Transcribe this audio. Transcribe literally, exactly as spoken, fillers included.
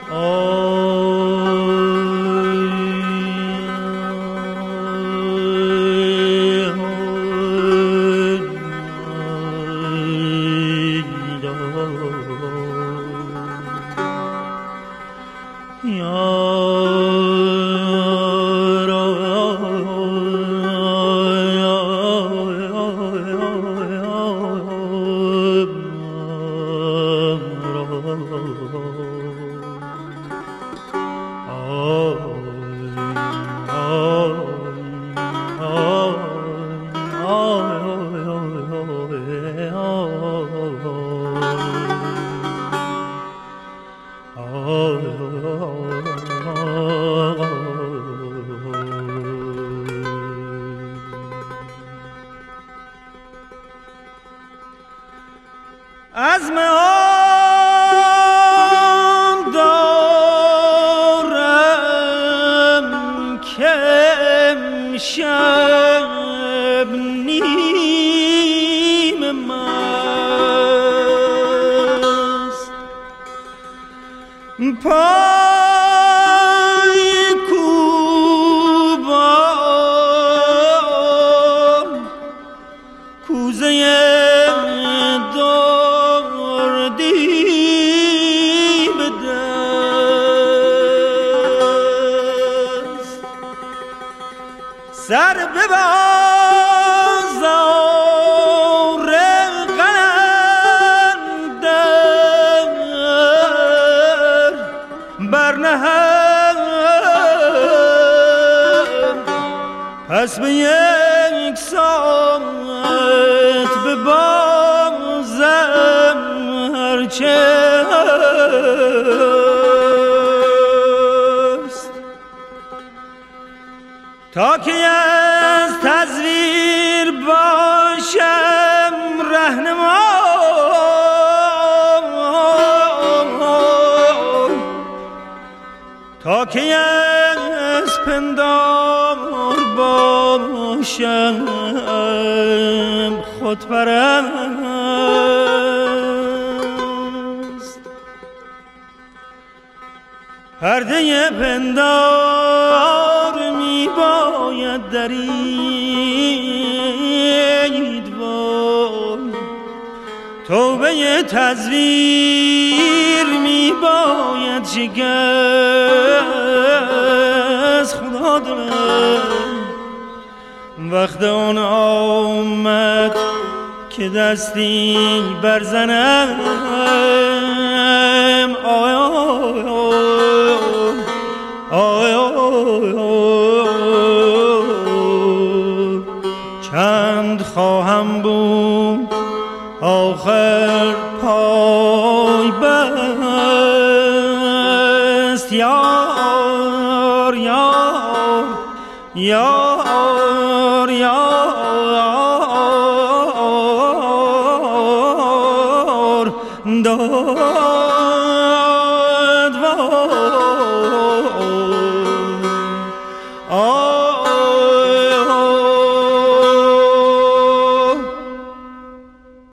عزم آن دارم که امشب نیم مست پای کوبان کوزه سر به بازار قلندر برنهم پس به یک ساعت به بازم هرچه تا که از تزویر باشم رهنما تا که از پندار باشم خودپرست پرده پندار می باید درید وای توبه تزویر می باید شکست خدا دارم وقت اون آمد که دستی برزنم آی آی آی آی چند خواهم بود آخر پای بست یار یار یار یار دار